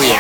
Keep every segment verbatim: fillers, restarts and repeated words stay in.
хуем.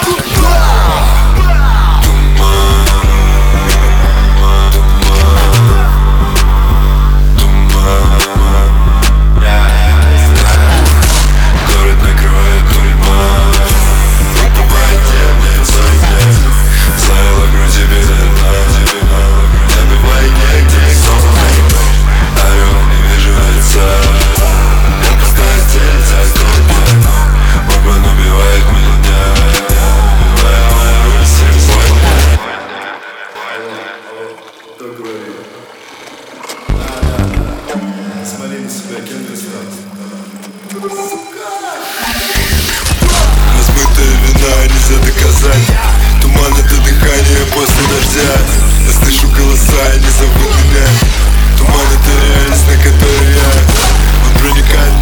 Смотри на себя, кем ты стал. Размытая вина нельзя доказать. Туман — это дыхание после дождя. Я слышу голоса, они зовут меня. Туман — это реальность, на которой я. Он проникает